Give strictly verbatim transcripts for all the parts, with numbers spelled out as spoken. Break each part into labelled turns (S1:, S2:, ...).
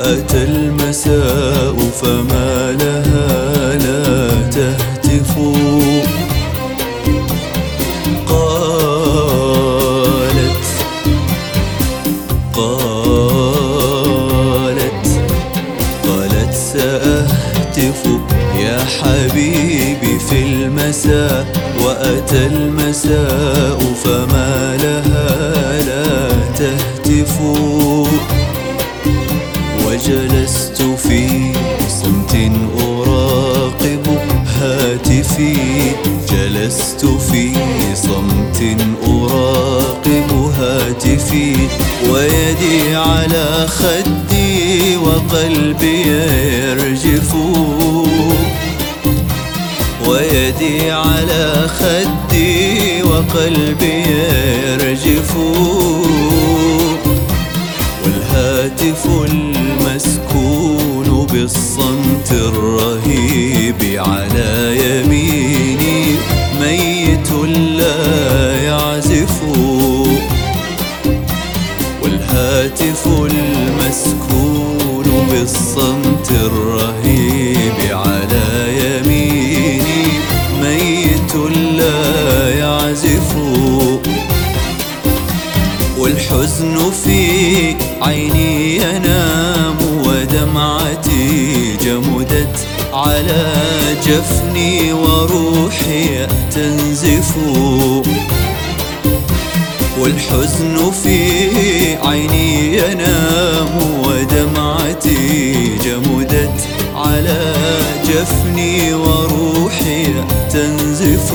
S1: وأتى المساء فما لها لا تهتف. قالت قالت قالت سأهتف يا حبيبي في المساء، وأتى المساء فما لها لا تهتف. وجلست في صمت أراقب هاتفي، جلست في صمت أراقب هاتفي، ويدي على خدي وقلبي يرجف، ويدي على خدي وقلبي يرجف. والهاتف المسكون بالصمت الرهيب على يميني ميت لا يعزف. والهاتف المسكون بالصمت الرهيب على يميني ميت لا يعزف. والحزن في عيني ينام ودمعتي جمدت على جفني وروحي تنزف. والحزن في عيني ينام ودمعتي جمدت على جفني وروحي تنزف.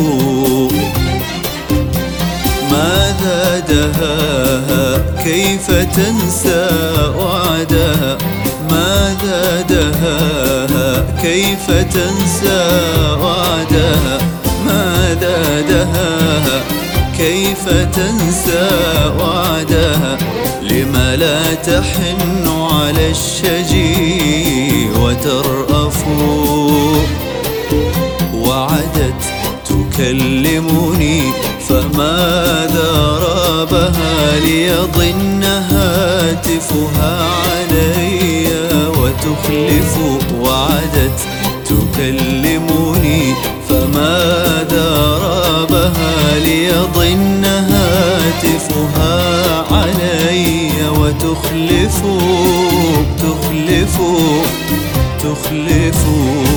S1: ماذا دهاها كيف تنسى وعدها، ماذا دهاها كيف تنسى وعدها، ماذا دهاها كيف تنسى وعدها. لم لا تحن على الشجي وترأف، وعدت تكلمني فماذا رابها ليضن هاتفها علي وتخلف. وعدت تكلمني فماذا رابها ليضن هاتفها علي وتخلف تخلف تخلف.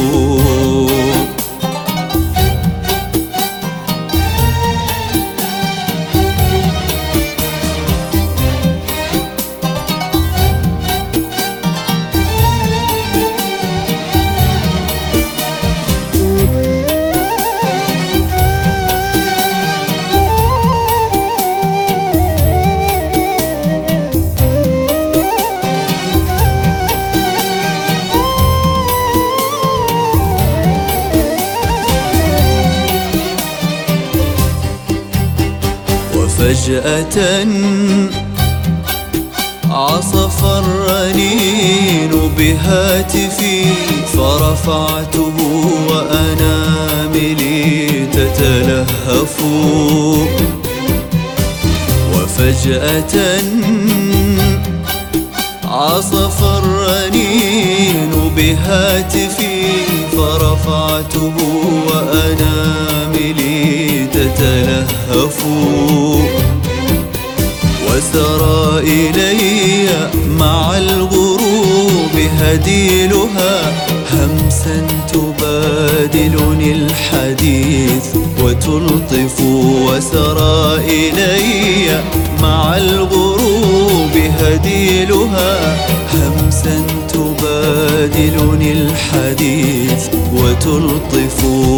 S1: فجأة عصف الرنين بهاتفي فرفعته وأناملي تتلهف. وفجأة عصف الرنين بهاتفي فرفعته وأناملي تتلهف. وسرى إلي مع الغروب هديلها همسا تبادلني الحديث وتلطف. وسرى إلي مع الغروب هديلها همسا تبادلني الحديث وتلطف.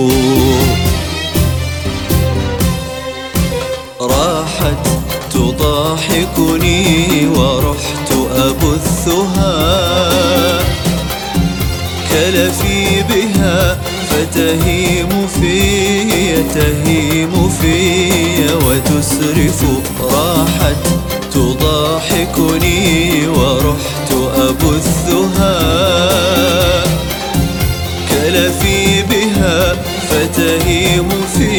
S1: راحت تضاحكني ورحت أبثها كلفي بها فتهيم في تهيم في وتسرف. راحت تضاحكني ورحت أبثها كلفي بها فتهيم في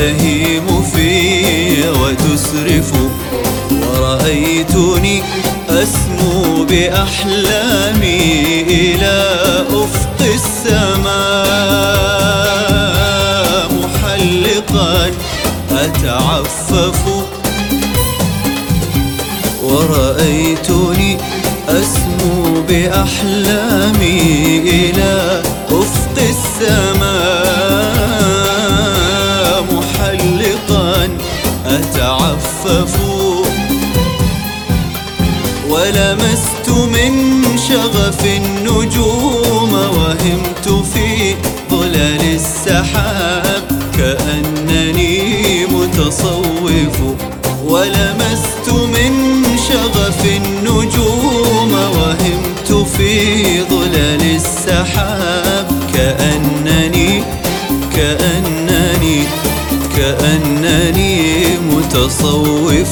S1: تهيم في وتسرف. ورأيتني أسمو بأحلامي إلى أفق السماء محلقا أتعفف، ورأيتني أسمو بأحلامي إلى أفق السماء محلقا أتعفف، ولمست من شغف النجوم وهمت في ظلال السحاب كأنني متصوف، ولمست من شغف النجوم وهمت في ظلال السحاب كأنني كأنني كأنني متصوف.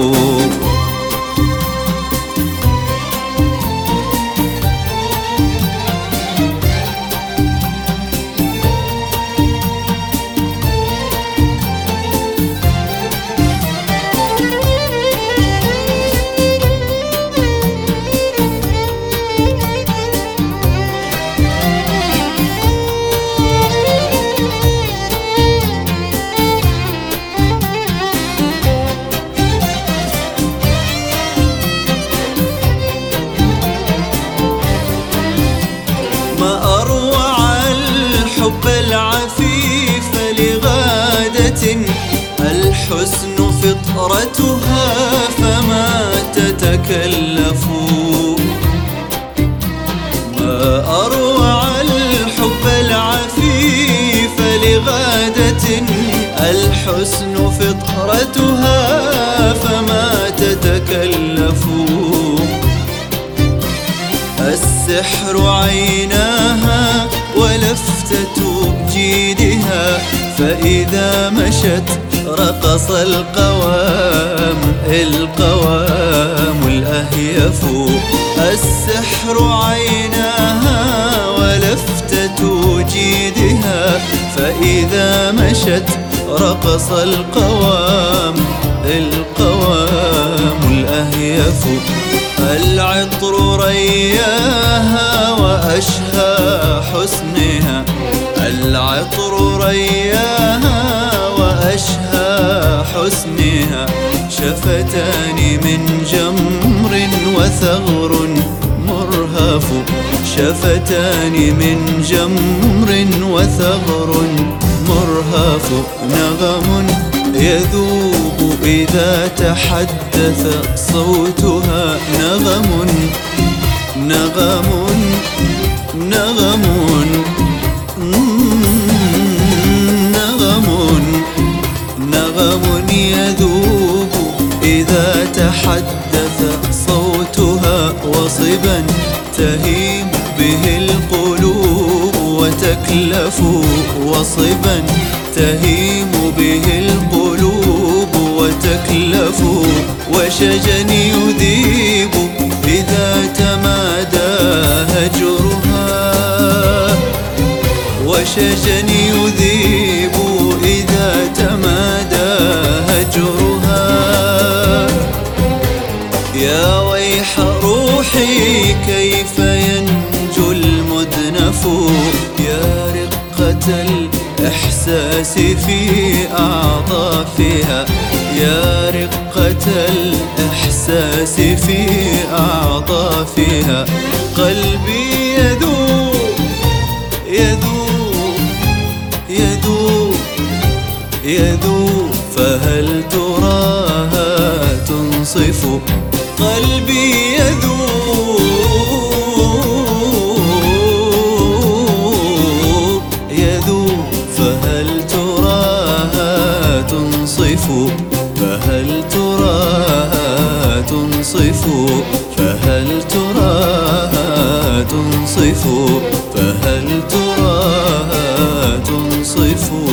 S1: ما أروع الحب العفيف لغادة الحسن فطرتها فما تتكلف، ما أروع الحب العفيف لغادة الحسن فطرتها فما تتكلف، السحر عيناها ولفتة جيدها فإذا مشت رقص القوام القوام الأهيف، السحر عيناها ولفتة جيدها فإذا مشت رقص القوام القوام الأهيف، العطر رياها وأشهى حسنها، العطر رياها وأشهى حسنها، شفتان من جمر وثغر مرهف، شفتان من جمر وثغر مرهف، نغم يذوب إذا تحدث صوتها، نغم نغم نغم نغم نغم يذوب إذا تحدث صوتها، وصبا تهيم به القلوب وتكلف، وصبا تهيم به القلوب وتكلف، وشجا يذيب إذا تمادى هجرها، وشجا يذيب إذا تمادى هجرها، يا ويح روحي كيف ينجو المدنف، يا رقة الإحساس في أعضافها، يا رقة الإحساس في أعضافها، قلبي يذوب يذوب يذوب يذوب فهل تراها تنصف، قلبي يذوب يذوب فهل تراها تنصف، فهل تراها تنصف، فهل تراها تنصف، فهل تراها تنصف.